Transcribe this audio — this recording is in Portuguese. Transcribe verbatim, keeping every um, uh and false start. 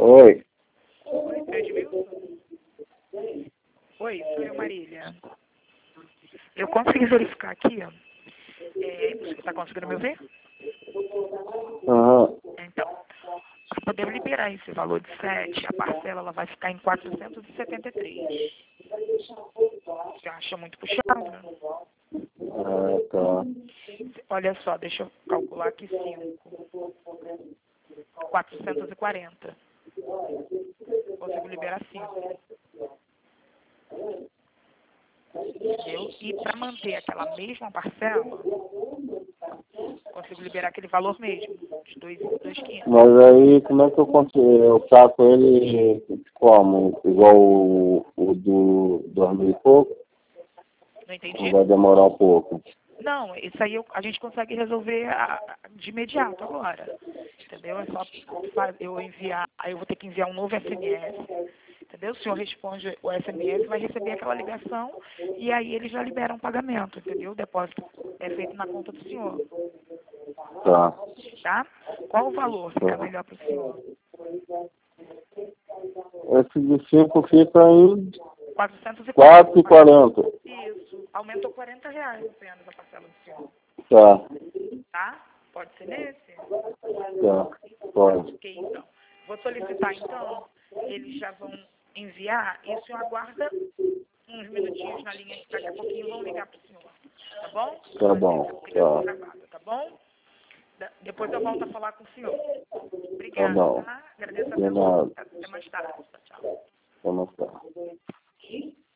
Oi. Oi, Fred Wilson? Oi, sou eu, Marília. Eu consegui verificar aqui, ó. É, você está conseguindo me ouvir? Aham. Então, nós podemos liberar esse valor de sete, a parcela ela vai ficar em quatrocentos e setenta e três. Você acha muito puxado? Ah, tá. Olha só, deixa eu calcular aqui cinco. quatrocentos e quarenta. Consigo liberar cinco. Entendeu? E para manter aquela mesma parcela, consigo liberar aquele valor mesmo, de dois mil e quinhentos. Mas aí, como é que eu consigo? Eu saco ele como? Igual o, o do dois mil e pouco? Não entendi? Ou vai demorar um pouco? Não, isso aí eu- a gente consegue resolver a- a- de imediato agora. Entendeu? É só fa- eu enviar, aí eu vou ter que enviar um novo S M S. Entendeu? O senhor responde o S M S, vai receber aquela ligação e aí eles já liberam o pagamento, entendeu? O depósito é feito na conta do senhor, Tá. tá? Qual o valor fica Tá. melhor para o senhor? Esse de cinco fica em quatrocentos e quatro e quarenta. quarenta. Isso. Aumentou quarenta reais apenas a parcela do senhor, Tá. tá? Pode ser nesse? Tá. Pode. Ok, então. Vou solicitar, então, eles já vão enviar e o senhor aguarda uns minutinhos na linha que daqui a pouquinho vão ligar para o senhor, tá bom? Tá Fazer bom. essa ligação Tá. gravada, tá bom? Da- Depois eu volto a falar com o senhor. Tá Obrigada, bom. tá? Agradeço a De atenção. nada. Até mais tarde. Tchau, tchau. Vamos lá.